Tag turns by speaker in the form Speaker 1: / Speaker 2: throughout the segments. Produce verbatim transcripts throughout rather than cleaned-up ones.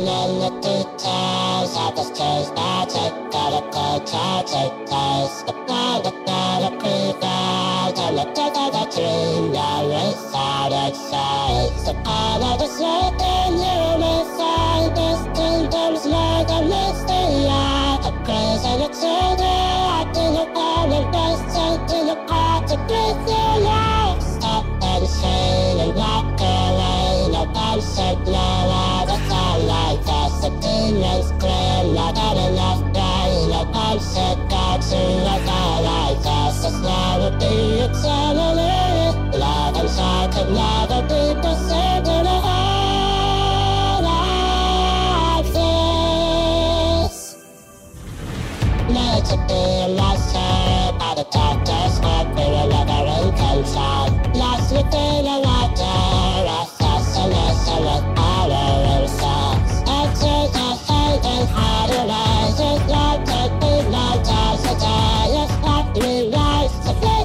Speaker 1: in the details of this case magic. Gotta go tragic place. The blind are gonna prevail. And the death of the dream now without excess. The part of the slave in human side. This kingdom's like a mystery. A praise and a children. Acting upon the best. Taking apart to breathe your life. Stop and shame and walk away. No one should blow out a time like this. The demons grim, not got enough brain. No one should go to a guy like this. This love will be eternally. Love and joy could never be pursued in a heart like this. Made to be a master by the doctor's work. We will never in control. Lost within a water, assassination with power themselves. Enters the hate and hide away. His love could be no time to die. It's not three lives to be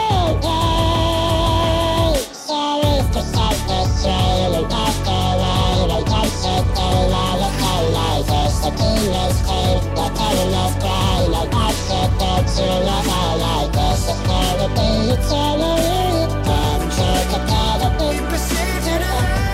Speaker 1: today. Sorry for self-destroying and walk away. No time to go on a time like this. The demons came, the terminals cry. No time to go to a hell like this. It's gonna be eternally. Come to the God of the pursuit in a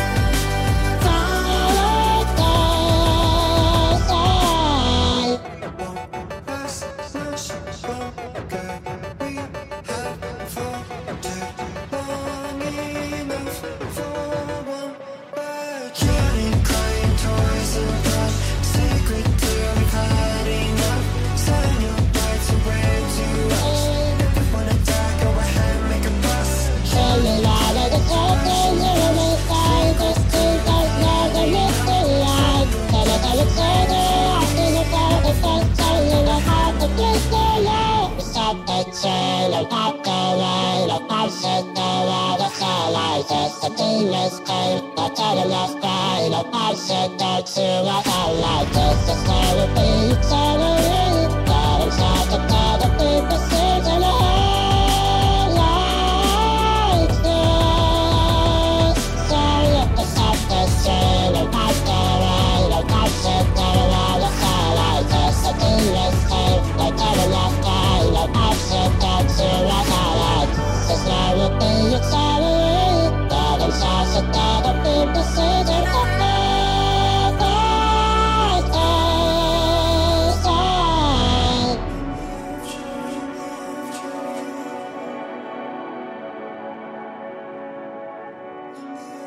Speaker 1: the demons came, the terminals cry. No one should go to a hell like this. It's gonna be eternally. God inside the God of the pursuit in a hell like this. Sorry if the self-destroying and walk away. No one should go around a hell like this. The demons came, the terminals cry. No one should go to a hell like this. It's gonna be eternally. Shots of God of the pursuit in a hell like this.